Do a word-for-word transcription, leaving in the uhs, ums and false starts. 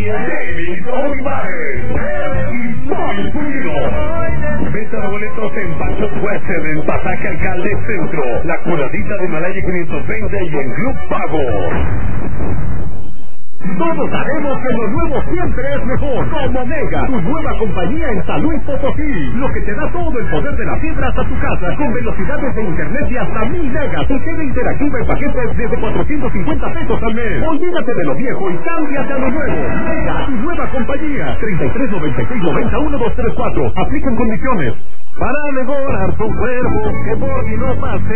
David Olivares y Muy Pulido. Venta de boletos en Bachos Western, en Pasaje Alcalde Centro, La Curadita de Malaya quinientos veinte y en Club Pago. Todos sabemos que lo nuevo siempre es mejor. Como Mega, tu nueva compañía en San Luis Potosí. Lo que te da todo el poder de la fibra hasta tu casa, con velocidades de internet de hasta mil megas. Y tele interactiva en paquetes desde cuatrocientos cincuenta pesos al mes. Olvídate de lo viejo y cámbiate a lo nuevo. Mega, tu nueva compañía. treinta y tres noventa y seis noventa uno dos tres cuatro. Aplican condiciones. Para mejorar tu cuerpo, que por ti no pase.